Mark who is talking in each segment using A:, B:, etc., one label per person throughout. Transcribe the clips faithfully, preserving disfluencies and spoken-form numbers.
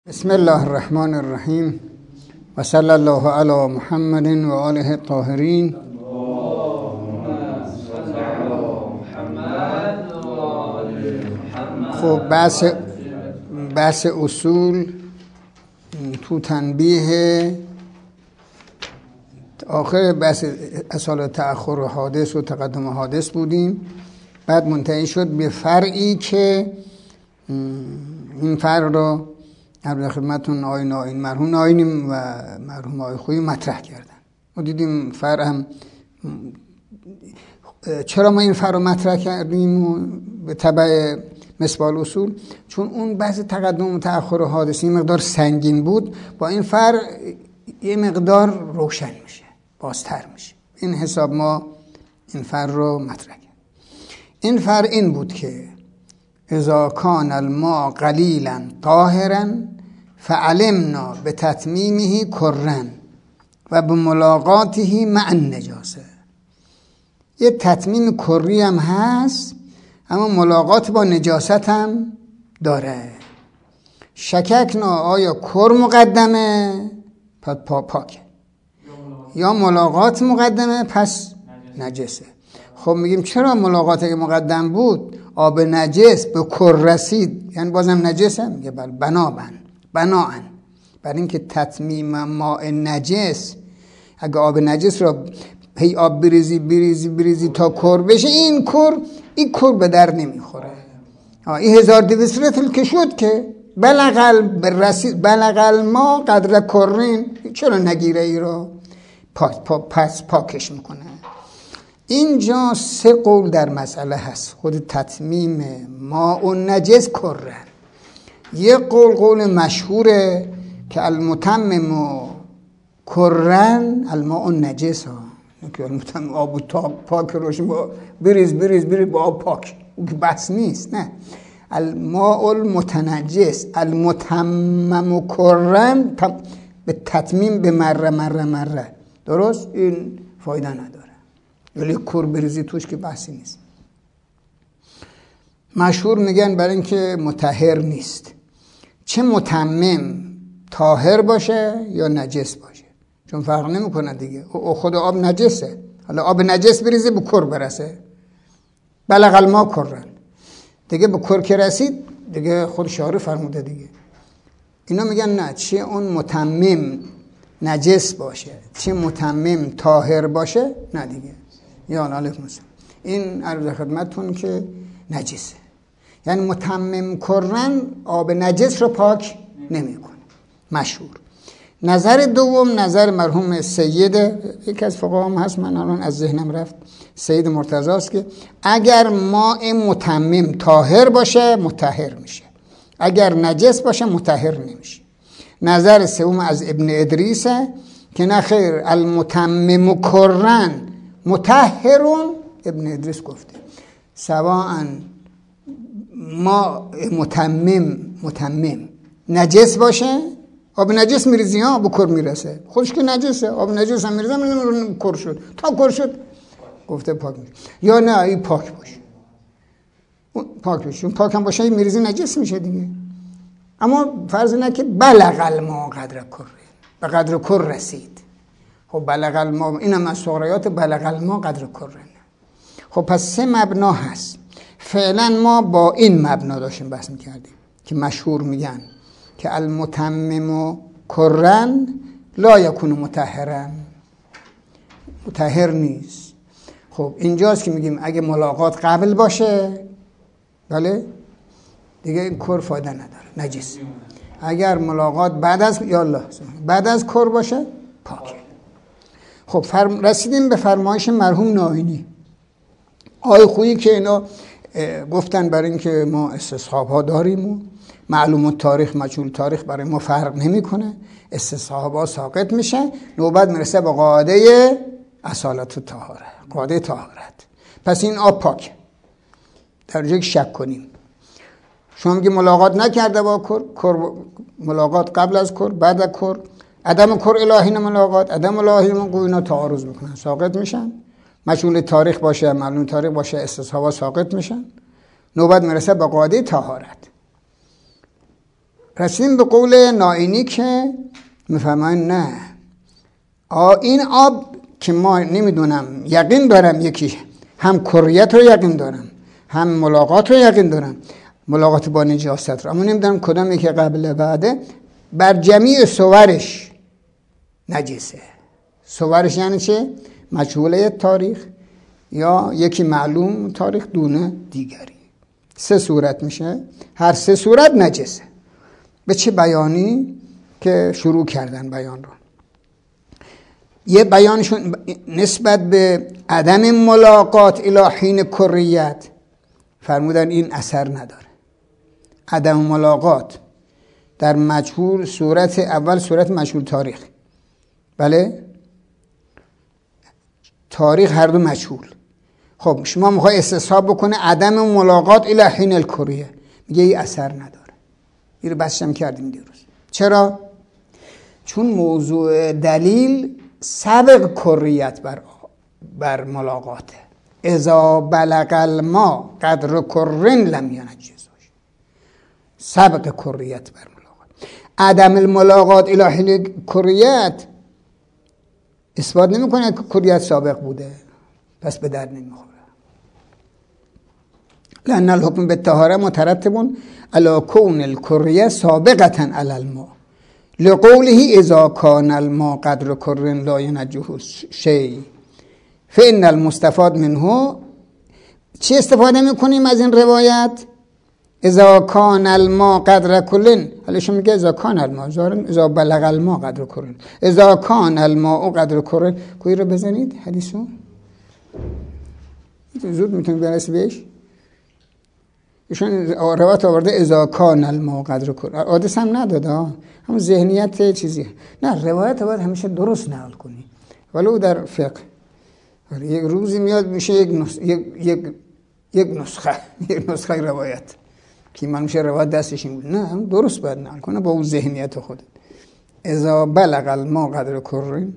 A: بسم الله الرحمن الرحیم و صلی الله علی محمد و آله الطاهرین. خب بحث بحث اصول تو تنبیه آخر بحث اصال تأخر و حادث و تقدم و حادث بودیم. بعد منتهی شد به فرعی که این فرع رو در خدمتون آقای ناین مرحوم ناینیم و مرحوم آقای خویی مطرح کردن. ما دیدیم فرع هم چرا ما این فرع رو مطرح کردیم و به تبع مصباح الاصول، چون اون بحث تقدم و تأخر و حادث این مقدار سنگین بود، با این فرع یه مقدار روشن میشه، بازتر میشه. این حساب ما این فرع رو مطرح کردیم. این فرع این بود که اذا کان الماء قلیلا طاهرا فعلمنا بتتمیمه کرا و بملاقاته مع النجاسه. یه تتمیم کری هم هست، اما ملاقات با نجاست هم داره. شککنا آیا کر مقدمه پس پا پاکه یا ملاقات مقدمه پس نجسه. خب میگیم چرا ملاقات اگه مقدم بود آب نجس به کر رسید یعنی بازم نجسه؟ میگه بله بنابن بناهن بر اینکه تتمیم ماء نجس، اگه آب نجس را هی آب بریزی بریزی بریزی تا کر بشه، این کر این کر به در نمیخوره. این هزار دویست رتل که شد که بلغل رسید بلغل ما قدر کرین، چرا نگیره ای رو پاک پا پس پاکش میکنه. اینجا سه قول در مسئله هست. خود تتمیم ماء و نجس کرن. یه قول قول مشهوره که المتمم کرن الماء نجس ها، که المتمم آب پاک روش بریز بریز بریز با آب پاک، اون که بحث نیست. نه، الماء المتنجس المتمم کرن به تتمیم به مره مره مره، درست؟ این فایده نداره، ولی کر بریزی توش که بحثی نیست. مشهور میگن برای اینکه مطهر نیست، چه متمم طاهر باشه یا نجس باشه، چون فرق نمیکنه دیگه. او خود آب نجسه، حالا آب نجس بریزه به کر برسه، بلغ الماء کرن دیگه، به کر که رسید دیگه خود شارع فرموده دیگه. اینا میگن نه، چه اون متمم نجس باشه چه متمم طاهر باشه نه دیگه. یا علیکم السلام. این عرض خدمتتون که نجسه، یعنی متمم کرن آب نجس رو پاک نمیکنه. مشهور. نظر دوم نظر مرحوم سید، یک از فقها هم هست، من الان از ذهنم رفت، سید مرتضی است، که اگر ماء متمم طاهر باشه مطهر میشه، اگر نجس باشه مطهر نمیشه. نظر سوم از ابن ادریسه که نه خیر، المتمم کرن مطهرون. ابن ادریس گفته سواء ما متمم متمم نجس باشه، آب نجس میریزی ها به کر میرسه، خودش که نجسه، آب نجس هم میریزه میریزه کر شد، تا کر شد گفته پاک میشه. یا نه این پاک باشه، پاک باشه، اون پاک هم باشه میریزی نجس میشه دیگه. اما فرض نه که بلغ الماء قدر کر، به قدر کر رسید. خب بلغ الماء اینم از صغریات بلغ الماء قدر کرن. خب پس سه مبنا هست. فعلا ما با این مبنا داشتیم بحث میکردیم که مشهور میگن که المتمم کرن لا یکون مطهرا، مطهر نیست. خب اینجاست که میگیم اگه ملاقات قبل باشه بله دیگه این کر فایده نداره، نجس. اگر ملاقات بعد از یا الله بعد از کر باشه پاکه. خب فرم رسیدیم به فرمایش مرحوم ناینی آقای خویی که اینا گفتن برای اینکه ما استصحاب ها داریم و معلوم تاریخ مجهول تاریخ برای ما فرق نمیکنه، استصحاب ها ساقط میشه، نوبت میرسه به قاعده اصالت و طهاره، قاعده طهارت. پس این آب پاک، در جای شک کنیم. شما میگی ملاقات نکرده با کر، کر ملاقات قبل از کر بعد از کر، عدم کر الهی ملاقات عدم الهی من اینا تعارض میکنن، ساقط میشن. مجهول تاریخ باشه معلوم تاریخ باشه استصحابا ساقط میشن، نوبت میرسه به قاعده طهارت. رسیدیم به قول نائینی که میفهمن نه این آب که ما نمیدونم یقین دارم یکی هم کریت رو یقین دارم هم ملاقات رو یقین دارم ملاقات با نجاست رو اما نمیدونم کدام یکی قبل بعده بر جمیع صورش نجسه. صورش یعنی چه؟ مجهوله تاریخ یا یکی معلوم تاریخ دونه دیگری سه صورت میشه هر سه صورت نجسه. به چه بیانی که شروع کردن بیان رو یه بیانشون نسبت به عدم ملاقات الی حین کریت فرمودن این اثر نداره. عدم ملاقات در مجهول صورت اول صورت مجهول تاریخ بله تاریخ هر دو مجهول. خب شما میخوای استصحاب بکنه عدم ملاقات الی حین الکریه میگه این اثر نداره. این رو بحثم کردیم دیروز. چرا؟ چون موضوع دلیل سبق کریت بر بر ملاقاته. اذا بلغ الماء قدر کرن لم ینجسه سبق کریت بر ملاقات. عدم الملاقات الی حین کریت اثبات نمیکنه که کریت سابق بوده پس به درد نمیخوره. لأن الحكم بالطهارة مترتب على كون الكرية سابقة على الماء لقوله إذا كان الماء قدر كر لا ينجه شيء فإن المستفاد منه. چی استفاده میکنیم از این روایت؟ اذا کان الماء قدر کلن. حالا شما میگه اذا کان الماء اذا بلغ الماء قدر کلن اذا کان الماء قدر کلن کوی رو بزنید حدیثو زود میتونید برسی بهش. ایشون روایت آورده اذا کان الماء قدر کلن حادث هم نداده همون ذهنیت چیزی نه روایت باید همیشه درست نقل کنی ولو در فقه یک روزی میاد میشه یک نسخه یک یک یک نسخه یک نسخه روایت که من میشه روایت دستش این بود نه هم درست باید نقل کنه با اون ذهنیت خودت. اذا بلغ الماء قدر کرن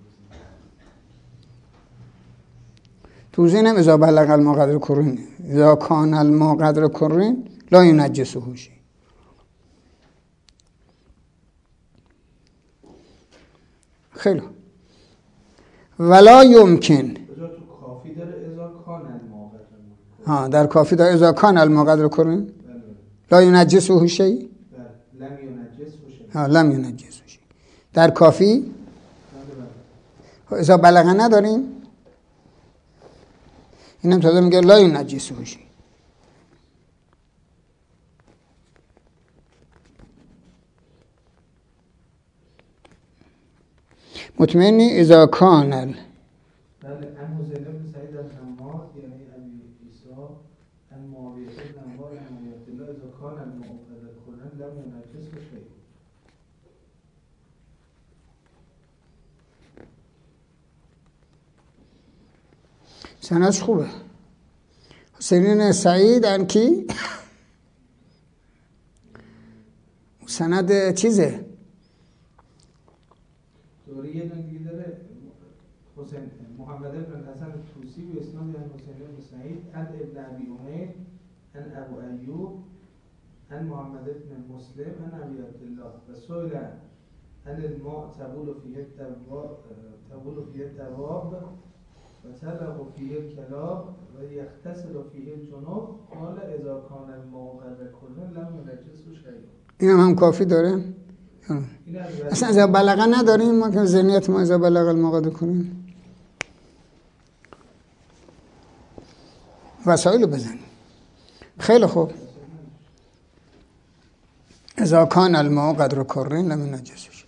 A: تو ذهنم اذا بلغ الماء قدر کرن اذا کان الماء قدر کرن لا ینجسه شیء. خیلی ولا یمکن ها در کافی داره اذا کان الماء قدر کرن لا ینجسه شیء ها لم ینجسه شیء. در کافی اذا بلغ نداریم اینم تازه میگه لا ینجسه شیء. مطمئنی اذا کان ال سندش خوبه. حسین سعید انکی سند چیزه
B: دوری یه دیگه داره حسین محمد بن حسن توسی و اسناد حسین بن سعید عن ابن ابی امیر عن ابو ایوب عن محمد بن مسلم عن ابی عبدالله و سئل عن الماء تبول فيه الدواب تبول فيه الدواب و تلق فيه الكلاب و يغتسل فيه الجنوب قال اذا كان الماء قدر كلن لم ينجسه شيء.
A: اینم هم کافی داره. اصلا اذا بلغ نداریم ما که ذهنیت ما اذا بلغ الماء قدر کنیم وسایل بزنیم. خیلی خوب اذا کان الماء قدر کرن لم ینجسه شیء.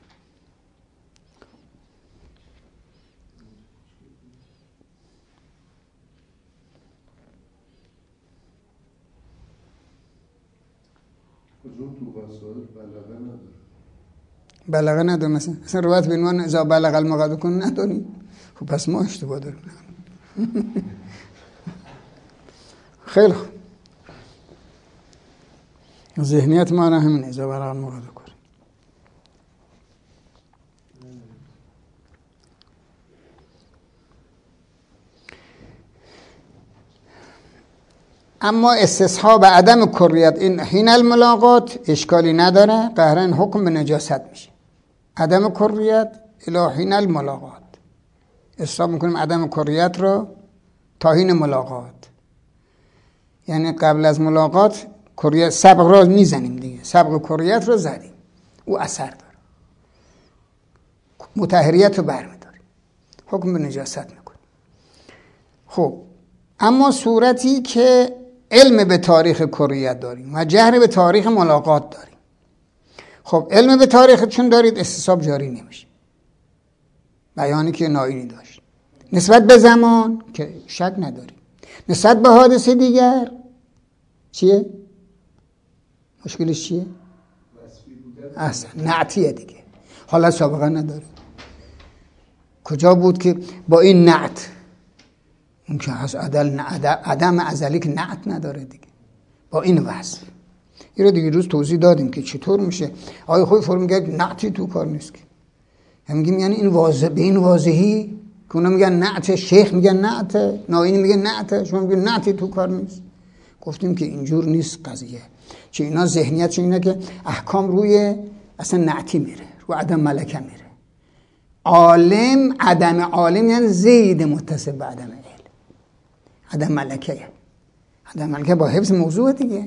A: بلغه نداره مثلا اصلا روایت به عنوان اذا بلغ الماء قدر کن نداریم. خب پس ما اشتباه داریم. خیلی خوب ذهنیت ما را همین اذا بلغ الماء قدر کن. اما استصحاب عدم کریت این حین الملاقات اشکالی نداره، قهرن حکم به نجاست میشه. عدم کریت الی حین الملاقات، استصحاب میکنیم عدم کریت رو تا حین ملاقات، یعنی قبل از ملاقات کریت سبق رو میزنیم دیگه، سبق کریت رو زدیم، او اثر داره، مطهریت رو برمیداریم، حکم به نجاست میکنیم. خب اما صورتی که علم به تاریخ کریت داریم و جهر به تاریخ ملاقات داریم، خب علم به تاریخ چون دارید استصحاب جاری نمیشه، بیانی که ناینی داشت. نسبت به زمان که شک نداریم، نسبت به حادثه دیگر چیه؟ مشکلش چیه؟ اصلا نعتیه دیگه، حالا سابقه نداره. کجا بود که با این نعت اون که هست عدل عدم ازلی که نعت نداره دیگه، با این وصف. این رو دیگه روز توضیح دادیم که چطور میشه. آقای خوی فرم میگه نعتی تو کار نیست که، هم میگیم یعنی این واضح به این واضحی که اونا میگن نعت، شیخ میگن نعت، ناینی میگن نعت، شما میگن نعتی تو کار نیست. گفتیم که اینجور نیست قضیه، چه اینا ذهنیت اینه که احکام روی اصلا نعتی میره، رو عدم ملکه میره. عالم عدم عالم یعنی زید متصل به عدم علم، عدم ملکه، عدم ملکه با حفظ موضوع دیگه،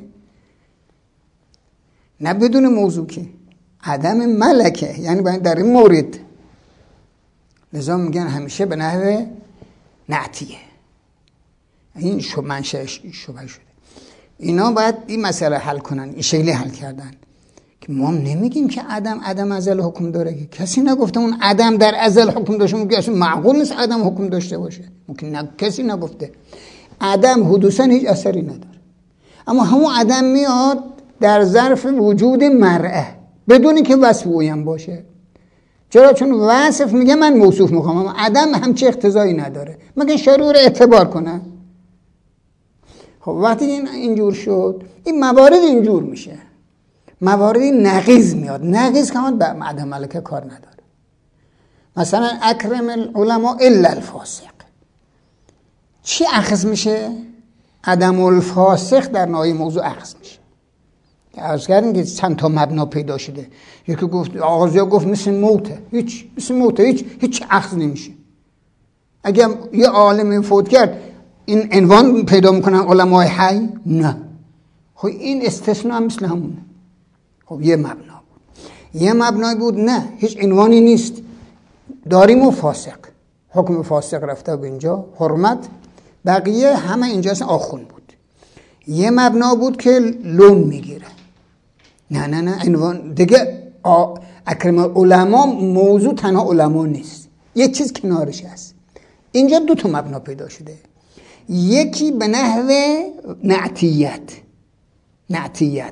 A: نه بدون موضوع که عدم ملکه، یعنی باید در این مورد. لذا میگن همیشه به نحو نعتیه، این شو منشأش شبه شده. اینا باید این مسئله حل کنن، این شکلی حل کردن که ما نمیگیم که عدم عدم ازل حکم داره، که کسی نگفته اون عدم در ازل حکم داشته، میگه اصلا معقول نیست عدم حکم داشته باشه، ممکن نه، کسی نگفته. عدم حدوثا هیچ اثری نداره، اما همون عدم میاد در ظرف وجود مرعه بدونی که وصف اویم باشه. چرا؟ چون وصف میگه من موصوف میخوام، اما عدم همچه اقتضایی نداره مگه شروع رو اعتبار کنه. خب وقتی این اینجور شد، این موارد اینجور میشه، مواردی نقیض میاد. نقیض که همون به عدم ملکه کار نداره. مثلا اکرم العلماء الا الفاسق، چی اخذ میشه؟ عدم الفاسق در نهای موضوع اخذ میشه. عرض کردیم که چند تا مبنا پیدا شده. یکی گفت آغازی گفت مثل موته، هیچ مثل موته هیچ هیچ اخذ نمیشه. اگر یه عالم فوت کرد این عنوان پیدا میکنن علمای حی؟ نه. خب این استثناء مثل همونه. خب یه مبنا بود. یه مبنای بود نه هیچ عنوانی نیست، داریم و فاسق، حکم فاسق رفته به اینجا، حرمت، بقیه همه اینجا آخون بود. یه مبنا بود که لون میگیره، نه نه نه عنوان دیگه. اکرم علما موضوع تنها علما نیست، یک چیز کنارش هست. اینجا دو تا مبنا پیدا شده، یکی به نحو نعتیت، نعتیت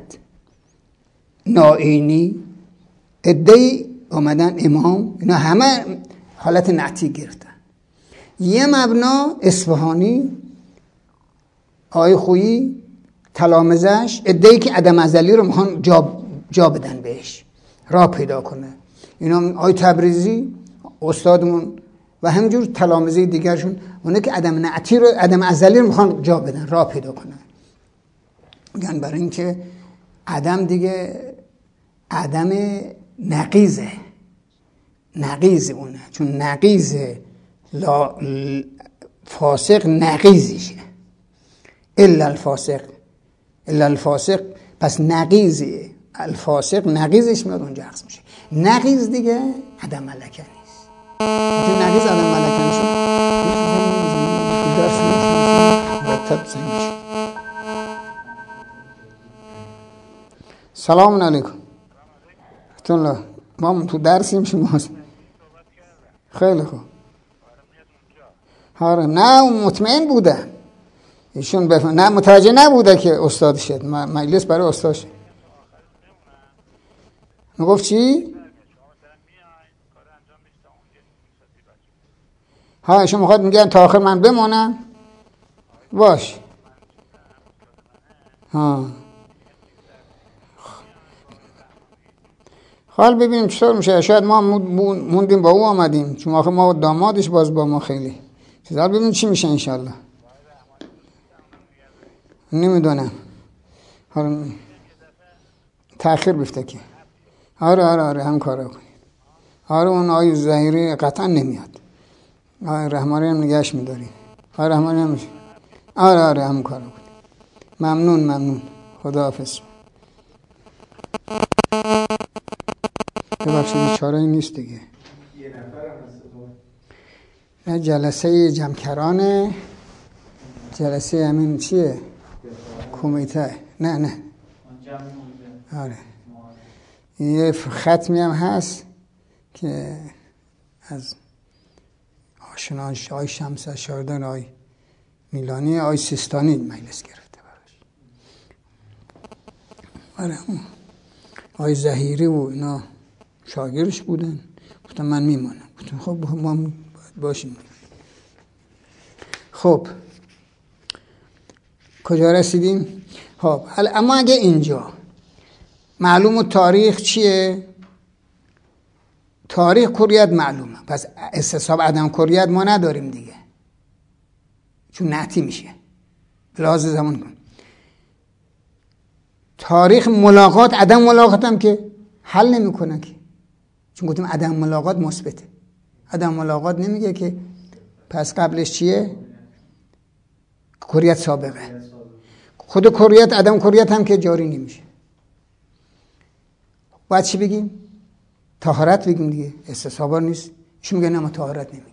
A: نائینی ادعی آمدن امام، اینا همه حالت نعتی گرفتن. یه مبنا اصفهانی آقای خویی تلامذه‌اش ادعی که عدم ازلی رو میخوان جا, جا بدن بهش، راه پیدا کنه. اینا آقای تبریزی استادمون و همجور تلامذه دیگرشون اونه که عدم نعتی رو، عدم ازلی رو میخوان جا بدن، راه پیدا کنن. میگن برای این که عدم دیگه عدم نقیزه، نقیز اونه، چون نقیز لا فاسق نقیزیشه. الا الفاسق، الا الفاسق، پس نقیز الفاسق نقیزش میاد اونجا عکس میشه. نقیز دیگه عدم ملکه نیست. وقتی نقیز عدم ملکه میشه درس مرتب زنیش. سلام علیکم. الله ما تو درسیم شما. خیلی خوب. آره نه مطمئن بوده ایشون بفهم، نه متوجه نبوده که استاد شد، مجلس برای استاد شد. میگفت چی؟ ها ایشون میخواد میگن تا آخر من بمونم؟ باش. ها حال ببینیم چطور میشه. شاید ما موندیم با او آمدیم، چون آخه ما دامادش باز با ما خیلی. حال ببینیم چی میشه انشالله. نمیدونم حالا تأخیر بیفته که آره آره آره هم کارا کنید. آره اون آقای ظهیری قطعا نمیاد. آره رحمانی هم نگهش میداریم. آره رحمانی هم میشه. آره آره هم کارا کنید. ممنون ممنون. خداحافظ. ببخشید چاره‌ای نیست دیگه. نه جلسه جمکرانه، جلسه همین چیه؟ کمیته. نه نه آره یه ختمی هم هست که از آشنان آی شمس شاردان آی میلانی آی سیستانی مجلس گرفته براش. آره آی ظهیری و اینا شاگردش بودن. گفتم من میمانم. گفتم خب ما باشیم. خب کجا رسیدیم؟ خب اما اگه اینجا معلوم تاریخ چیه؟ تاریخ کریت معلومه، پس استصحاب عدم کریت ما نداریم دیگه، چون نعتی میشه لحاظ زمان کن. تاریخ ملاقات عدم ملاقات هم که حل نمیکنه که، چون گفتیم عدم ملاقات مثبته. عدم ملاقات نمیگه که پس قبلش چیه؟ کریت سابقه. خود کریت عدم کریت هم که جاری نمیشه. باید چی بگیم؟ طهارت بگیم دیگه. استصحاب نیست. ایشون میگه نه ما طهارت نمیگیم.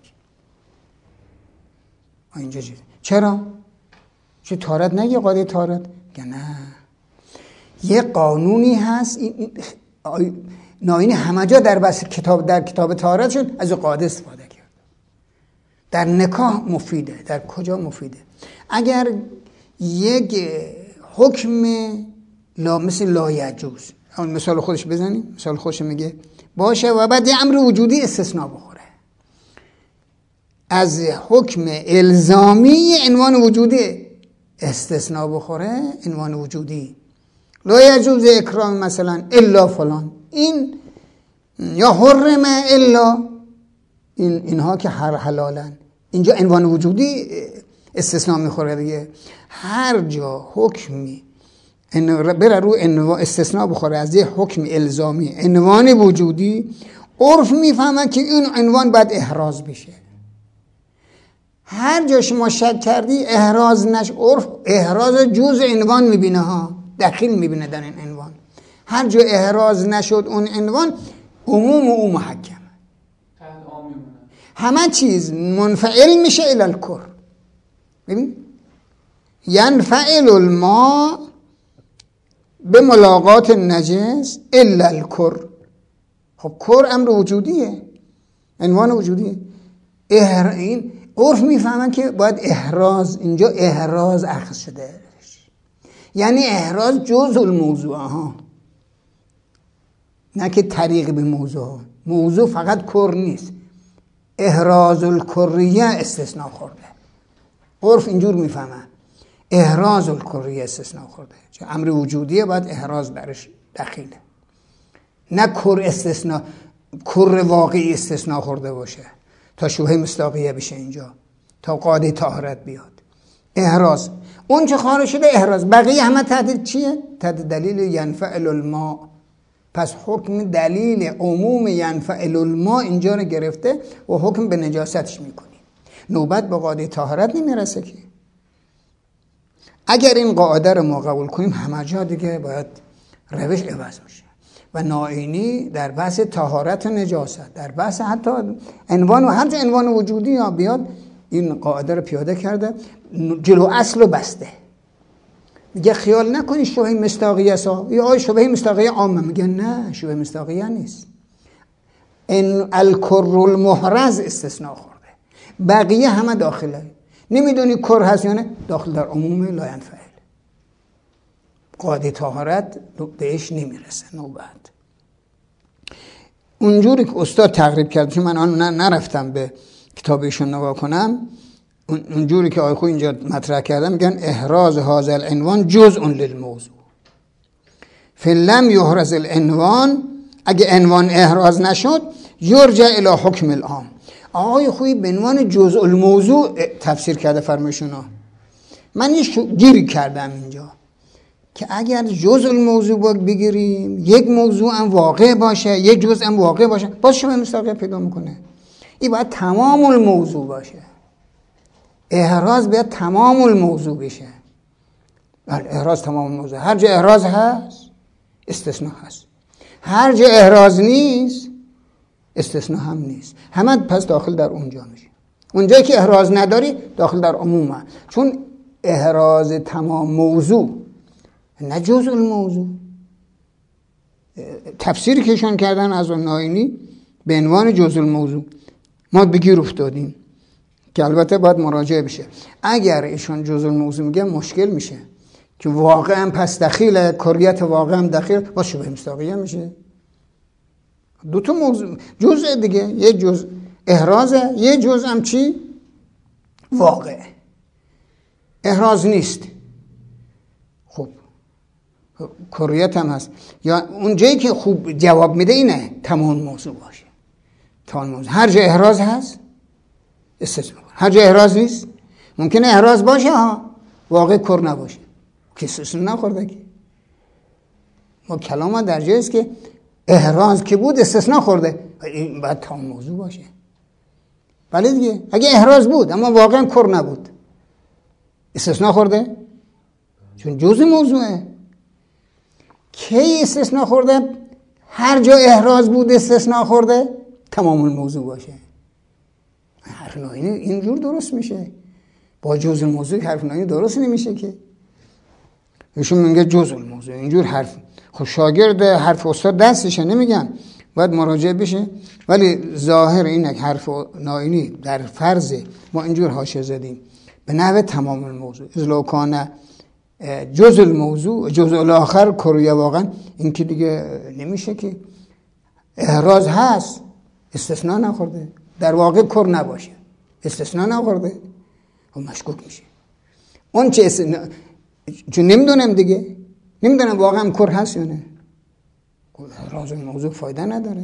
A: اینجا چیه؟ چرا؟ چه طهارت نگه قاعده طهارت؟ میگه نه. یه قانونی هست این ناینی همه جا در بس کتاب در کتاب طهارت شد از قاعده استفاده کرد. در نکاح مفیده. در کجا مفیده؟ اگر یک حکم لا مثل لا یجوز، اون مثال خودش بزنیم، مثال خودش میگه باشه و بعد یه امر وجودی استثناء بخوره از حکم الزامی عنوان وجودی استثناء بخوره، عنوان وجودی لا یجوز اکرام مثلا الا فلان، این یا حرم الا این اینها که هر حلالن، اینجا عنوان وجودی استثناء میخوره دیگه. هر جا حکمی بره رو استثناء بخوره از یه حکم الزامی عنوان وجودی، عرف میفهمن که این عنوان باید احراز بشه. هر جا شما شک کردی احراز نش، عرف احراز جزء عنوان میبینه ها، دخیل میبینه در این عنوان. هر جا احراز نشد اون عنوان عموم و او محکم، همه چیز منفعل میشه الی الکر. ببین ینفعل الماء به ملاقات نجس الا الکر. خب کر امر وجودیه، عنوان وجودیه. احر... این عرف میفهمن که باید احراز، اینجا احراز اخذ شده، یعنی احراز جزء الموضوع ها، نه که طریق به موضوع. موضوع فقط کر نیست، احراز الکریه استثناء خورده. عرف اینجور میفهمن احراز الکریه استثناء خورده، چون امر وجودیه باید احراز درش دخیله، نه کر استثناء، کر واقعی استثناء خورده باشه تا شبهه مصداقیه بشه اینجا، تا قاعده طهارت بیاد. احراز اون چه خارج شده احراز، بقیه همه تحت چیه؟ تحت دلیل ینفعل الماء. پس حکم دلیل عموم ینفعل الماء اینجا رو گرفته و حکم به نجاستش میکنی. نوبت به قاعده طهارت نمیرسه که. اگر این قاعده رو ما قبول کنیم همه جا دیگه باید روش عوض میشه. و ناینی در بحث طهارت و نجاست، در بحث حتی عنوان و هر جا عنوان وجودی یا بیاد، این قاعده رو پیاده کرده، جلو اصل رو بسته. میگه خیال نکنی شبهه مصداقیه سا، یا آی شبهه مصداقیه عامه. میگه نه، شبهه مصداقیه نیست. ان الکر المحرز استثناء خورده، بقیه همه داخله. نمیدونی کر هست یا نه، داخل در عموم لا ینفعل. قاعده طهارت بهش نمیرسه نوبت. اونجوری که استاد تقریب کرد، چون من آن نرفتم به کتابشون نگاه کنم، اونجوری که آقای خو اینجا مطرح کردم، میگن احراز هذا العنوان جزء للموضوع فلم یحرز العنوان. اگه عنوان احراز نشد یرجع الی حکم العام. آقای خویی به عنوان جزء الموضوع تفسیر کرده فرمایشونا. من یه گیری کردم اینجا که اگر جزء الموضوع بگیریم، یک موضوع هم واقع باشه، یک جزء هم واقع باشه، باز شبه مصداقیت پیدا میکنه. این باید تمام الموضوع باشه. احراز باید تمام الموضوع بشه. احراز تمام الموضوع. هر جا احراز هست استثناء هست، هر جا احراز نیست استثناء هم نیست. همه پس داخل در اونجا میشه. اونجایی که احراز نداری داخل در عمومه، چون احراز تمام موضوع نه جزء الموضوع. تفسیری کهشان کردن از اون ناینی به عنوان جزء الموضوع ما بگیر افتادیم که البته باید مراجعه بشه. اگر ایشون جزء الموضوع میگه مشکل میشه که واقعا پس دخیل کریت واقعا دخیل با شبه مصداقیه میشه. دو تا موضوع جزء دیگه، یه جزء احرازه، یه جزء هم چی؟ واقع. احراز نیست. خب کریت هم هست. یا اون جایی که خوب جواب میده اینه تمام موضوع باشه. تمام موضوع. هر جا احراز هست استثناء. هر جا احراز نیست ممکنه احراز باشه ها، واقع کر نباشه که استثناء نخورده. که ما کلام ما در جایی است که احراز که بود استثناء خورده، این باید تمام موضوع باشه. ولی دیگه اگه احراز بود اما واقعا کر نبود استثناء خورده، چون جزء موضوعه. کی استثناء خورده؟ هر جا احراز بود استثناء خورده تمام الموضوع باشه. حرف ناینی اینجور درست میشه، با جزء الموضوع حرف ناینی درست نمیشه که. ایشون میگه جزء الموضوع اینجور حرف. خب شاگرد حرف استاد دستشه نمیگن، باید مراجعه بشه. ولی ظاهر اینه که حرف ناینی در فرض ما اینجور حاشیه زدیم به نحو تمام الموضوع از لو کان جزء الموضوع جزء الاخر کریه، واقعا این که دیگه نمیشه که احراز هست استثناء نخورده، در واقع کر نباشه استثناء نخورده و مشکوک میشه. اون چه استثناء، چون نمیدونم دیگه، نمیدونم واقعا کر هست یا نه. احراز الموضوع فایده نداره.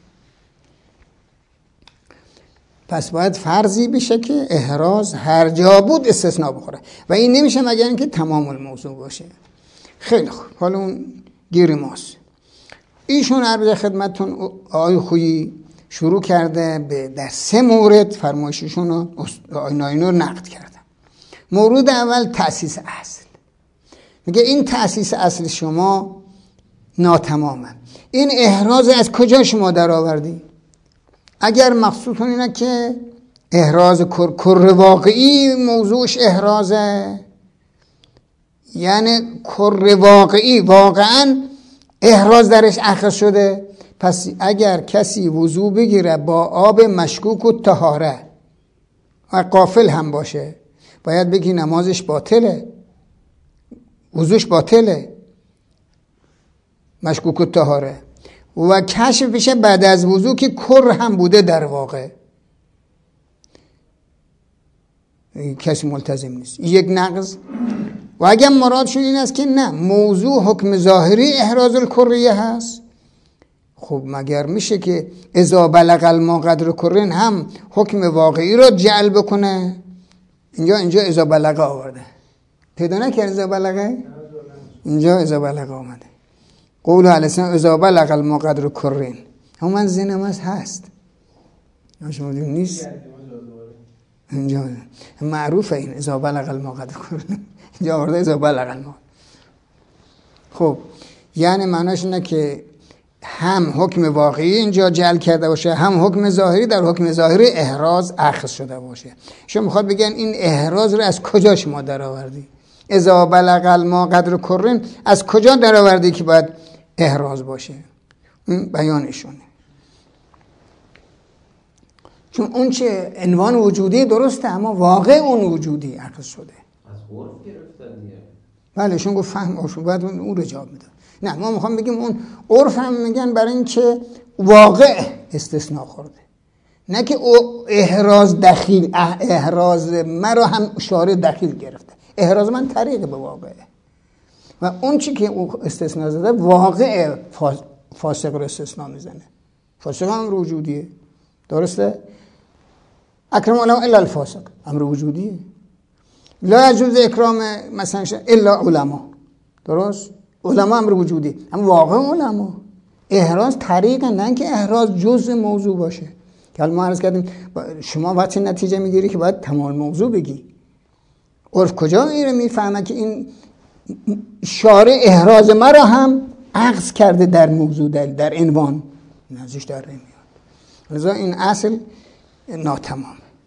A: پس باید فرضی بشه که احراز هر جا بود استثناء بخوره و این نمیشه مگر اینکه تمام الموضوع باشه. خیلی خوب، حالا اون گیر ماست. ایشون عرض خدمتتون آقای خویی شروع کرده به در سه مورد فرمایششون رو آقای ناینی رو نقد کرده. مورد اول تأسیس اصل. میگه این تأسیس اصل شما ناتمامه. این احراز از کجا شما در آوردی؟ اگر مقصودتون اینه که احراز کر, کر واقعی موضوعش احرازه، یعنی کر واقعی واقعا احراز درش اخذ شده، پس اگر کسی وضو بگیره با آب مشکوک و طهاره و غافل هم باشه باید بگی نمازش باطله، وضوش باطله، مشکوک و طهاره. و کشف بشه بعد از وضو که کر هم بوده در واقع، کسی ملتزم نیست. یک نقض. و اگر مرادشون این است که نه موضوع حکم ظاهری احراز الکریه هست، خب مگر میشه که اذا بلغ الماء قدر کرین هم حکم واقعی رو جعل بکنه؟ اینجا اینجا اذا بلغ آورده، پیدا نکرد اذا بلغه، اینجا اذا بلغ آمده. قول علیه السلام اذا بلغ الماء قدر کرین، هم من زنماز هست شما دیون نیست اینجا معروفه این اذا بلغ الماء قدر کرین، اینجا آورده اذا بلغ الماء. خب یعنی معناش اینه که هم حکم واقعی اینجا جعل کرده باشه، هم حکم ظاهری در حکم ظاهری احراز اخذ شده باشه. شما میخواد بگن این احراز رو از کجا شما در آوردی؟ اذا بلغ الماء قدر کرین از کجا در آوردی که باید احراز باشه؟ این بیانشونه. چون اون چه عنوان وجودی درسته اما واقع اون وجودی اخذ شده.
C: از عرف گرفتن دیگه.
A: بله شون گفت فهم عرف بعد اون رو جواب میده. نه ما میخوام بگیم اون عرف هم میگن برای اینکه واقع استثناء خورده، نه که او احراز دخیل احراز مرا هم شارع دخیل گرفته. احراز من طریق به واقعه و اون چی که او استثناء زده واقع فاسق رو استثناء میزنه. فاسق هم وجودیه، درسته؟ اکرم الله الا الفاسق امر وجودیه. لا يجوز اکرام مثلا الا علما، درست؟ علما امر وجودی، اما واقعا علما احراز طریقه، نه که احراز جزء موضوع باشه. که حالا ما عرض کردیم شما وقتی نتیجه میگیری که باید تمام موضوع بگی. عرف کجا میره میفهمه که این شارع احراز مرا هم عکس کرده در موضوع، در, در عنوان نزدیش در نمیاد. لذا این اصل ناتمامه.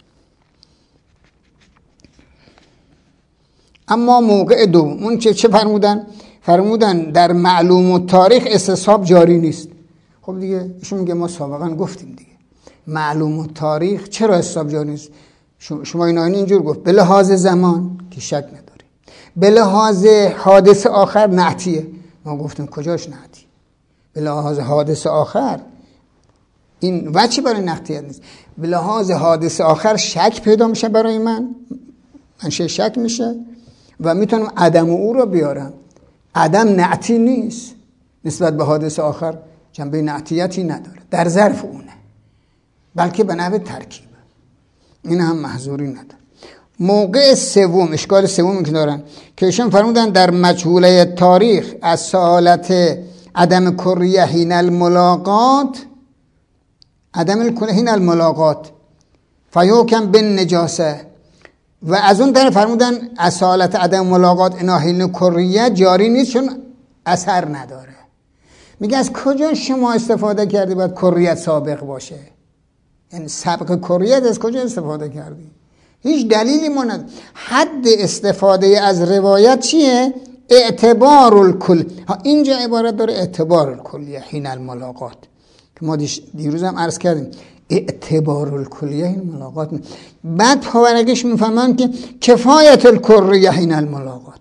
A: اما موقع دوم اون چه چه فرمودن؟ فرمودن در معلوم و تاریخ استصحاب جاری نیست. خب دیگه ایشون میگه ما سابقا گفتیم دیگه معلوم و تاریخ چرا استصحاب جاری نیست. شما این آیین اینجور گفت به لحاظ زمان که شک نداری، به لحاظ حادث آخر نعتیه. ما گفتیم کجاش نعتی؟ به لحاظ حادث آخر این وچی برای نقطیت نیست. به لحاظ حادث آخر شک پیدا میشه برای من، منشه شک میشه و میتونم عدم او رو بیارم. عدم نعتی نیست، نسبت به حادث آخر جنبه نعتیتی نداره در ظرف اونه، بلکه به نحو ترکیب. این هم محظوری نداره. موقع سوم، اشکال سومی که دارن که ایشون فرمودن در مجهوله تاریخ از سالت عدم کریه حین الملاقات، عدم کریه حین الملاقات فیحکم بالنجاسه، و از اون طرف فرمودن اصالت عدم ملاقات اناهین کریه جاری نیست چون اثر نداره. میگه از کجا شما استفاده کردی باید کریت سابق باشه؟ یعنی سابق کریت از کجا استفاده کردی؟ هیچ دلیلی ما نداره. حد استفاده از روایت چیه؟ اعتبار الکل. اینجا عبارت داره اعتبار الکلیه حین الملاقات که ما دیروز هم عرض کردیم اعتبار الکلیه حین الملاقات. بعد پاورقش میفهمن که کفایت الکلیه حین الملاقات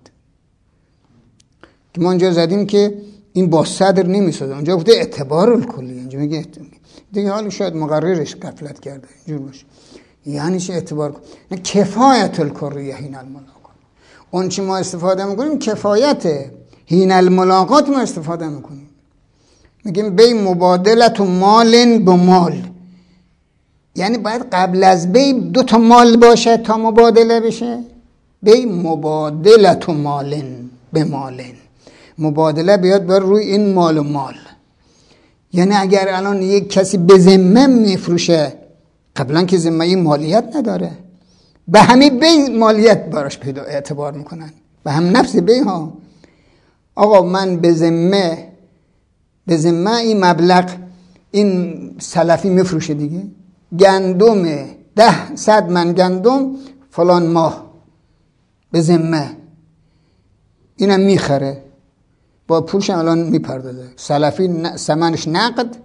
A: که ما اینجا زدیم که این با صدر نمیسازه، اونجا گفته اعتبار الکلیه، اینجا میگه دیگه. حالا شاید مقررش غفلت کرده اینجور باشه. یعنی چه اعتبار کن؟ کفایت الکلیه حین الملاقات. اون چی ما استفاده میکنیم کفایت حین الملاقات ما استفاده میکنیم. میگیم بی مبادلت و مال به مال، یعنی باید قبل از بی دو تا مال باشه تا مبادله بشه. بی مبادلت و مالن به مالن، مبادله بیاد بر روی این مال و مال. یعنی اگر الان یک کسی به ذمه میفروشه، قبلا که ذمه مالیت نداره، به همین بی مالیت براش پیدا اعتبار میکنن، به هم نفس بی ها. آقا من به ذمه به ذمه این مبلغ این سلفی میفروشه دیگه، گندم ده صد من گندم فلان ماه به ذمه اینم میخره با پولش الان میپردازه. سلفی ثمنش نقد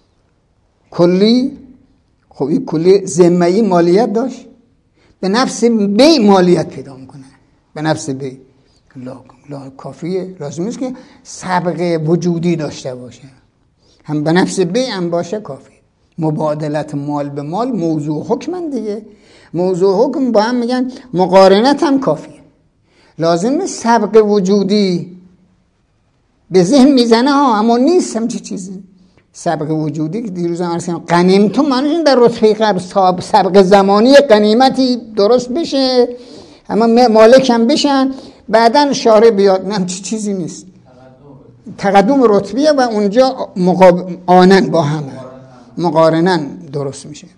A: کلی، خب این کلی ذمه‌ای مالیت داشت، به نفس بی مالیت پیدا میکنه، به نفس بی. لا, لا کافیه، لازم نیست که سابقه وجودی داشته باشه، هم به نفس بی هم باشه کافی. مبادلت مال به مال موضوع حکم دیگه، موضوع حکم با هم میگن مقارنت هم کافیه. لازم نیست سابقه وجودی به ذهن میزنه ها، اما نیست همچی چیزی. سابقه وجودی که دیروز هم عرض کردم غنیمتون معنیش در رتبه قبل سابقه زمانی غنیمتی درست بشه، اما مالک هم بشن، بعدن شارع بیاد، نه همچی چیزی نیست. تقدم رتبیه و اونجا مقاب... آنن با هم مقارنن درست میشه.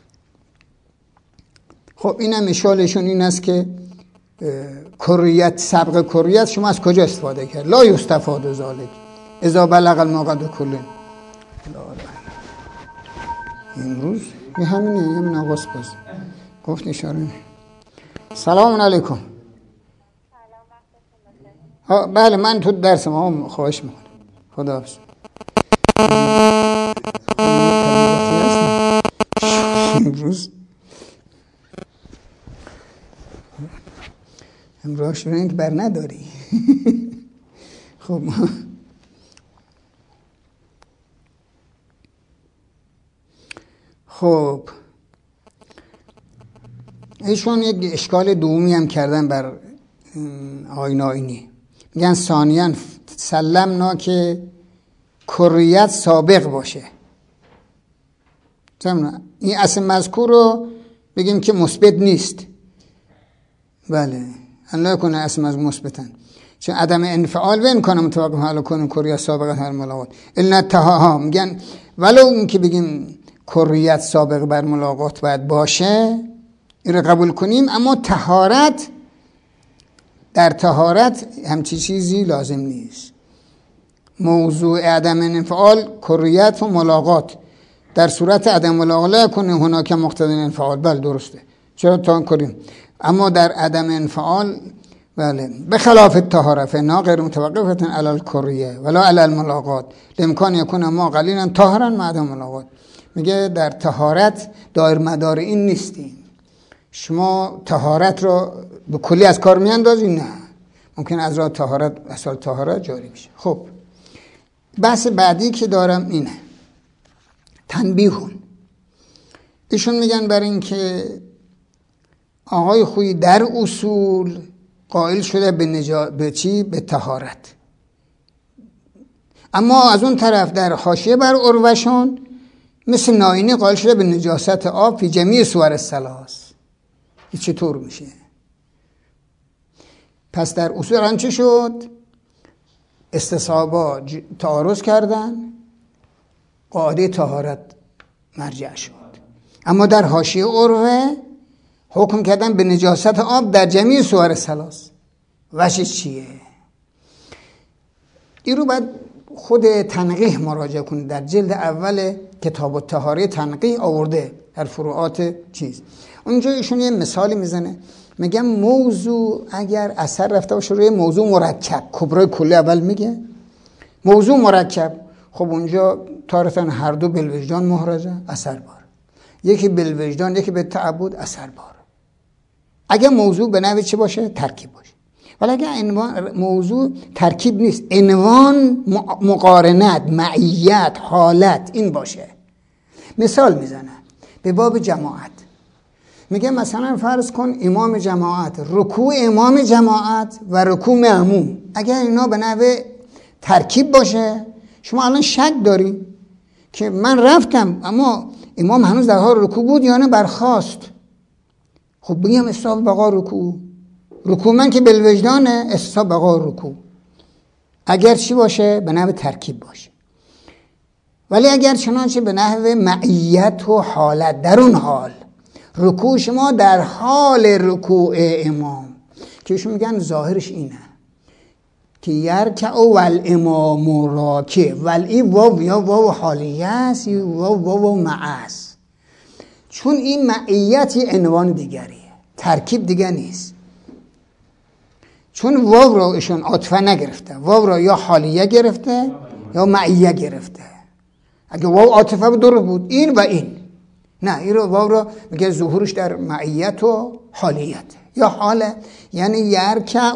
A: خب اینم اشکالشون این است که کریت، سبق کریت شما از کجا استفاده کرد؟ لا یستفاد ذالک اذا بلغ الموقد کل. امروز یه همینه، همین آقاست باز گفت اشاره. سلام علیکم. ها بله من تو درس ما خواهش میکنم. خدا حافظ. امروز امروز رنگ بر نداری. خب خب ایشون یک اشکال دومی هم کردن بر آیین آیینی. میگن ثانیاً سلمنا که کریت سابق باشه. این اصل مذکور رو بگیم که مثبت نیست. بله ان لا يكون اسم از مثبتا، چون عدم انفعال و امکان متوقف حال کن کریت سابقه هر ملاقات الا تها میگن ولو این که بگیم کریت سابق بر ملاقات باید باشه این رو قبول کنیم، اما طهارت در طهارت همچی چیزی لازم نیست. موضوع عدم انفعال کریت و ملاقات، در صورت عدم ملاقات کنه هناك مقتضی انفعال، بله درسته چرا تا کنیم، اما در عدم انفعال بله به خلاف الطهاره فإنها غیر متوقفه علی الکریه ولا علی الملاقات لامکان یکون ما قلیلا طاهرا مع عدم ملاقات. میگه در طهارت دایر مدار این نیستیم، شما طهارت رو به کلی از کار میاندازی؟ نه، ممکن از راه طهارت اصل طهارت جاری میشه. خب بحث بعدی که دارم اینه تنبیهون. ایشون میگن برای این که آقای خویی در اصول قائل شده به نجا... به چی؟ به طهارت، اما از اون طرف در حاشیه بر عروه‌شون مثل ناینی قائل شده به نجاست آب فی جمیع صور الثلاث. این چطور میشه؟ پس در اصول الان چه شد؟ استصحابا ج... تعارض کردن، قاعده طهارت مرجع شد، اما در حاشیه عروه حکم کردن به نجاست آب در جمیع صور الثلاث. وجه چیه؟ این رو باید خود تنقیح مراجعه کنید. در جلد اول کتاب الطهاره تنقیح آورده در فروعات چیز، اونجا ایشون یه مثالی میزنه، میگم موضوع اگر اثر رفته باشه روی موضوع مرکب، کبرای کلی اول میگه موضوع مرکب، خب اونجا تارتن هر دو بالوجدان محرزه اثر بار، یکی بالوجدان یکی به تعبد اثر بار. اگه موضوع به نوع چی باشه؟ ترکیب باشه. ولی اگه عنوان موضوع ترکیب نیست، عنوان مقارنت، معیت، حالت این باشه. مثال میزنه به باب جماعت، میگه مثلا فرض کن امام جماعت، رکوع امام جماعت و رکوع مأموم، اگر اینا به نوع ترکیب باشه شما الان شک داری که من رفتم اما امام هنوز در حال رکوع بود یا نه برخاست، خب بگیم استصحاب بقا رکوع، رکوع من که بالوجدانه استصحاب بقا رکوع، اگر چی باشه؟ به نحو ترکیب باشه. ولی اگر چنانچه به نحو معیت و حالت، در اون حال رکوع شما در حال رکوع امام، که ایشون میگن ظاهرش اینه که یرکع و الامام راکع، ولی واو یا واو حالیه است یا واو واو معه است، چون این معیت یه عنوان دیگریه، ترکیب دیگه نیست. چون واو را ایشون عاطفه نگرفته، واو را یا حالیه گرفته یا معیه گرفته. اگه واو عاطفه بود درست بود، این و این، نه، این رو واو را میگه ظهورش در معیت و حالیت یا حاله، یعنی یرکع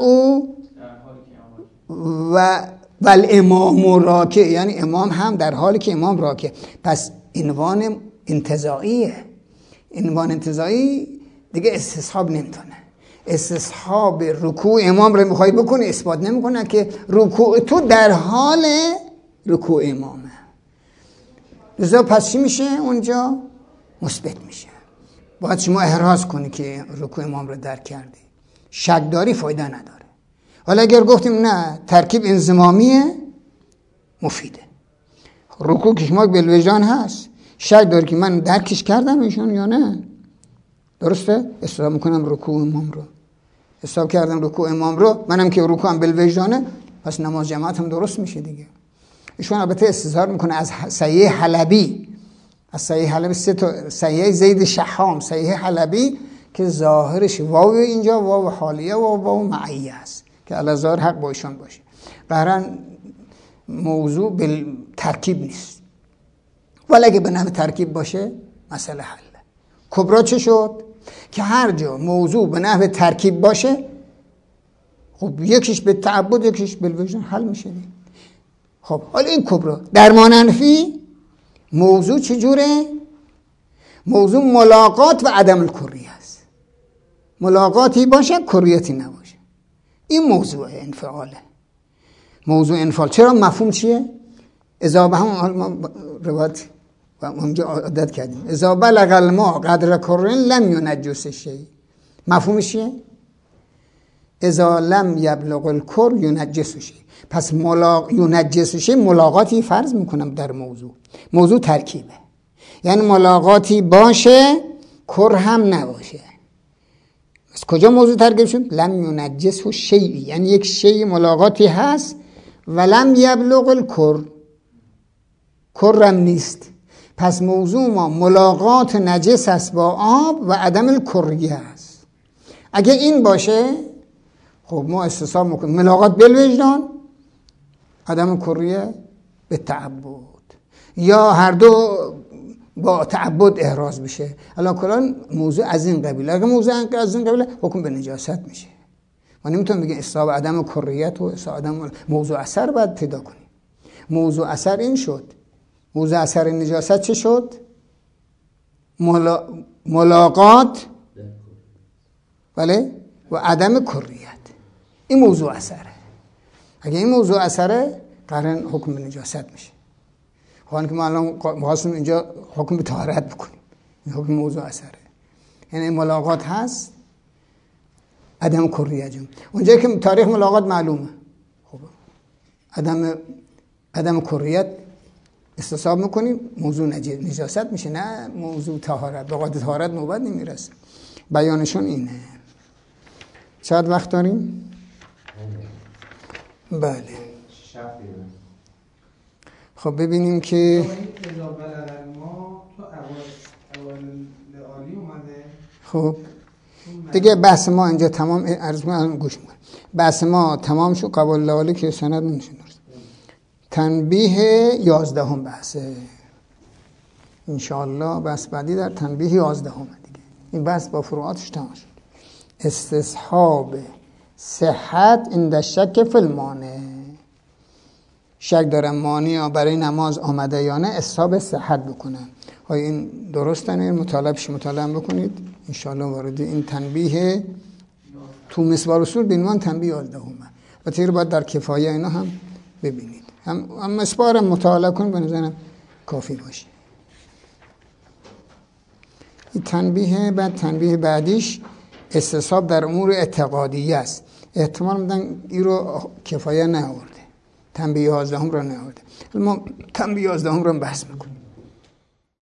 A: و ول امام راکع، یعنی امام هم در حالی که امام راکع. پس عنوان انتزاعیه، عنوان انتزاعی دیگه استصحاب نمیتونه. استصحاب رکوع امام رو میخوای بکنه، اثبات نمیکنه که رکوع تو در حال رکوع امامه. لذا پس چی میشه اونجا؟ مثبت میشه. باید شما احراز کنی که رکوع امام رو درک کردی. شک داری فایده نداره. حالا اگر گفتیم نه ترکیب انضمامیه، مفیده. رکوع که شما بالوجدان هست، شک داری که من درکش کردم ایشون یا نه، درسته؟ استحباب میکنم رکوع امام رو، استحباب کردم رکوع امام رو، منم که رکوعم بالوجدانه، پس نماز جماعت هم درست میشه دیگه. ایشون البته استظهار میکنه از صحیح حلبی، از صحیح حلبی سه تا، صحیح زید شحام، صحیح حلبی که ظاهرش واو اینجا واو حالیه و واو معیه است که علی ظاهر حق با ایشون باشه. قهرن موضوع بالترکیب نیست، ولی اگه به نحو ترکیب باشه مسئله حل. کبرا چه شد؟ که هر جا موضوع به نحو ترکیب باشه، خب یکیش به تعبد یکیش بالوجدان حل میشه. خب حالا این کبرا در مانفی موضوع چجوره؟ موضوع ملاقات و عدم الکریه است. ملاقاتی باشه کریتی نباشه، این موضوع انفعاله. موضوع انفعال چرا؟ مفهوم چیه؟ اذا به هم روایت و اونجا عادت کردیم اذا بلغ الماء قدر کرن لم ینجس شیء. مفهومش چیه؟ اذا لم یبلغ الکر ینجسه. پس ملاق ینجسه ملاقاتی فرض میکنم در موضوع. موضوع ترکیبه، یعنی ملاقاتی باشه کر هم نباشه. از کجا موضوع ترکیب شد؟ لم ینجسه شیئی، یعنی یک شیء ملاقاتی هست و لم یبلغ الکر، کرم نیست. پس موضوع ما ملاقات نجس است با آب و عدم الکریه است. اگه این باشه خب ما استصحاب میکنیم ملاقات بالوجدان، عدم کریه به تعبد، یا هر دو با تعبد احراز بشه. الان کلان موضوع از این قبیل. اگه موضوع از این قبیل حکم به نجاست میشه. ما نمیتونم بگیم استصحاب عدم کریت و استصحاب عدم موضوع اثر باید پیدا کنیم. موضوع اثر این شد. موضوع اثر نجاست چه شد؟ ملا... ملاقات بله و عدم کریت. این موضوع اثره. اگه این موضوع اثره قرن حکم به نجاست میشه. خوان که ما الان می‌خواستیم اینجا حکم به طهارت بکنیم، این حکم موضوع اثره. یعنی ملاقات هست عدم کریت جون. اونجایی که تاریخ ملاقات معلومه خب عدم عدم کریت استصحاب میکنیم موضوع نجاست میشه، نه موضوع طهارت. به قاعده طهارت نوبت نمیرسه. بیانشون اینه. چقدر وقت داریم؟ بله خب ببینیم که خب دیگه بحث ما اینجا تمام. عرض کنم گوش میکنم. بحث ما تمام شد. قبول لالی که سند نمیشه. تنبیه یازدهم بحثه انشاءالله. بحث بعدی در تنبیه یازدهم دیگه. این بحث با فروعاتش تمام شد. استصحاب صحت عند شک فی المانع. شک دارم مانع برای نماز آمده یا نه، استصحاب صحت بکنن. های این درستن. این مطالبش مطالعه بکنید انشاءالله. وارد این تنبیه تو مصباح الاصول بینوان تنبیه یازدهم و تیر باید در کفایه اینا هم ببینید. هم هم مصباح مطالعه کن به نظرم کافی باشه. این تنبیه بعد تنبیه بعدیش استصحاب در امور اعتقادیه است. احتمال میدن این رو کفایه نهورده، تنبیه یازدهم رو نهورده. ما تنبیه یازدهم رو بحث میکنیم.